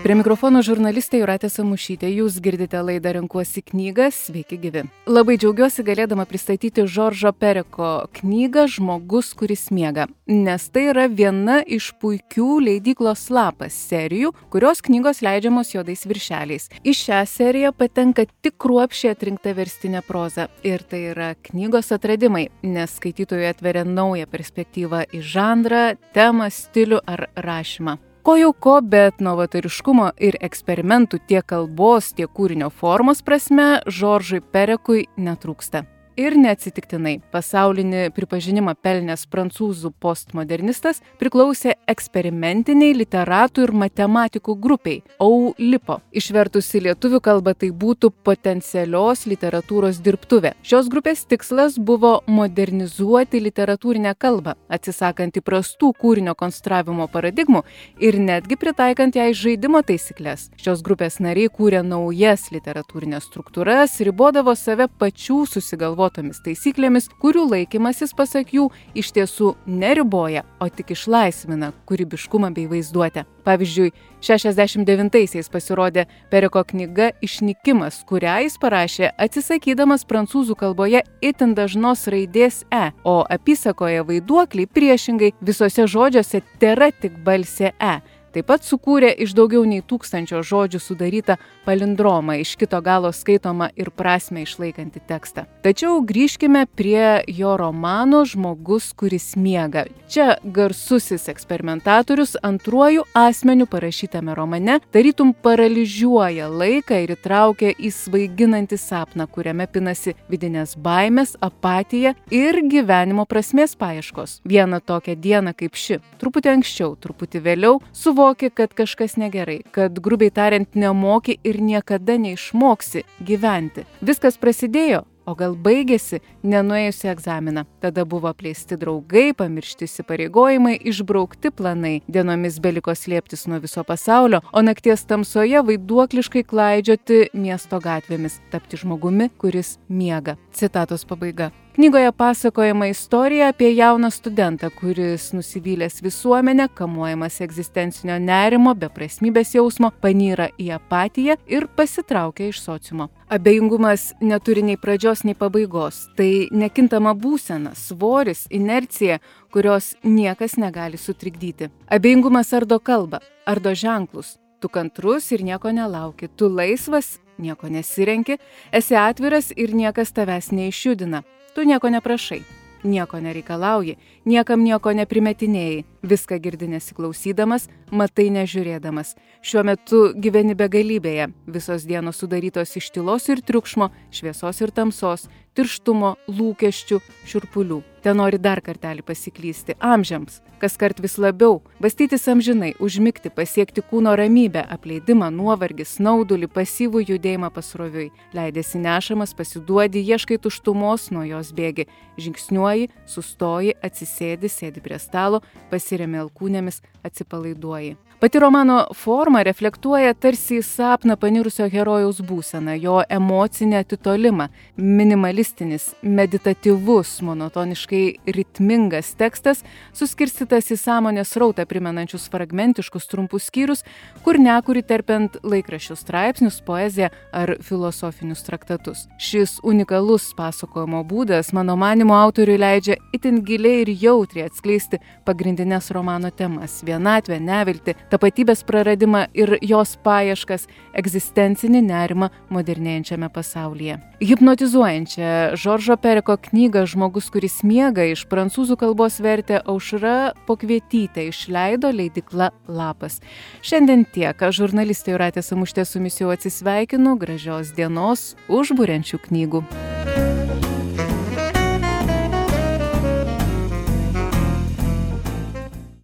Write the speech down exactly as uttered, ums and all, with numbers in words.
Prie mikrofono žurnalistė Jūratė Samušytė. Jūs girdite laidą Renkuosi knygą. Sveiki gyvi. Labai džiaugiuosi galėdama pristatyti Žoržo Pereko knygą Žmogus, kuris miega, nes tai yra viena iš puikių leidyklos Lapas serijų, kurios knygos leidžiamos juodais viršeliais. Į šią seriją patenka tik kruopščiai atrinkta verstinė proza. Ir tai yra knygos atradimai, nes skaitytojui atveria naują perspektyvą į žanrą, temą, stilių ar rašymą. Ko jau ko, bet novatoriškumo ir eksperimentų tiek kalbos, tiek kūrinio formos prasme Žoržui Perekui netrūksta. Ir neatsitiktinai pasaulinį pripažinimą pelnęs prancūzų postmodernistas priklausė eksperimentiniai literatų ir matematikų grupiai Oulipo. Išvertus į lietuvių kalbą tai būtų potencialios literatūros dirbtuvė. Šios grupės tikslas buvo modernizuoti literatūrinę kalbą, atsisakant įprastų kūrinio konstravimo paradigmų ir netgi pritaikant jai žaidimo taisyklės. Šios grupės nariai kūrė naujas literatūrinės struktūras, ribodavo save pačių susigalvotomis taisyklėmis, kurių laikymasis, pasak jų, iš tiesų neriboja, o tik išlaisvina kūrybiškumą bei vaizduotę. Pavyzdžiui, šešiasdešimt devintaisiais pasirodė Pereko knyga Išnykimas, kurią jis parašė atsisakydamas prancūzų kalboje itin dažnos raidės E, o apysakoje Vaiduokliai priešingai visose žodžiuose tėra tik balsė E. Taip pat sukūrė iš daugiau nei tūkstančio žodžių sudarytą palindromą, iš kito galo skaitomą ir prasmę išlaikantį tekstą. Tačiau grįžkime prie jo romano Žmogus, kuris miega. Čia garsusis eksperimentatorius antruoju asmeniu parašytame romane tarytum paralyžiuoja laiką ir įtraukia į svaiginantį sapną, kuriame pinasi vidinės baimės, apatija ir gyvenimo prasmės paieškos. Vieną tokią dieną kaip ši, truputį anksčiau, truputį vėliau, suvokia, kad kažkas negerai, kad grubiai tariant nemoki ir niekada neišmoksi gyventi. Viskas prasidėjo, o gal baigėsi nenuėjusi egzaminą. Tada buvo apleisti draugai, pamiršti įsipareigojimai, išbraukti planai. Dienomis beliko slėptis nuo viso pasaulio, o nakties tamsoje vaiduokliškai klaidžioti miesto gatvėmis, tapti žmogumi, kuris miega. Citatos pabaiga. Knygoje pasakojama istorija apie jauną studentą, kuris nusivylęs visuomenę, kamuojamas egzistencinio nerimo, beprasmybės jausmo, panyra į apatiją ir pasitraukia iš sociumo. Abejingumas neturi nei pradžios, nei pabaigos. Tai nekintama būsena, svoris, inercija, kurios niekas negali sutrikdyti. Abejingumas ardo kalbą, ardo ženklus. Tu kantrus ir nieko nelauki. Tu laisvas, nieko nesirenki. Esi atviras ir niekas tavęs neišjudina. Tu nieko neprašai, nieko nereikalauji, niekam nieko neprimetinėjai. Viską girdi nesiklausydamas, matai nežiūrėdamas. Šiuo metu gyveni begalybėje. Visos dienos sudarytos iš tylos ir triukšmo, šviesos ir tamsos, tirštumo, lūkesčių, šiurpulių. Ten nori dar kartelį pasiklysti, amžiams, kaskart vis labiau, bastytis amžinai, užmigti, pasiekti kūno ramybę, apleidimą, nuovargį, snaudulį, pasyvų judėjimą pasroviui. Leidėsi nešamas, pasiduodi, ieškai tuštumos, nuo jos bėgi. Žingsniuoji, sustoji, atsisėdi, sėdi prie stalo, pasiremi alkūnėmis, atsipalaiduoji. Pati romano forma reflektuoja tarsi į sapną panirusio herojaus būseną, jo emocinį atitolimą. Minimalistinis, meditatyvus, monotoniškai ritmingas tekstas, suskirstytas į sąmonės rautą primenančius fragmentiškus trumpus skyrius, kur nekuri terpiant laikraščių straipsnius, poeziją ar filosofinius traktatus. Šis unikalus pasakojimo būdas, mano manymu, autoriui leidžia itin giliai ir jautriai atskleisti pagrindines romano temas – vienatvę, neviltį, tapatybės praradimą ir jos paieškas, egzistencinį nerimą modernėjančiame pasaulyje. Hipnotizuojančią Žoržo Pereko knygą Žmogus, kuris miega iš prancūzų kalbos vertė Aušra Pokvietytė, išleido leidykla Lapas. Šiandien tiek, aš žurnalistė Jūratė Samušytė su jumis jau atsisveikinu, gražios dienos, užburiančių knygų.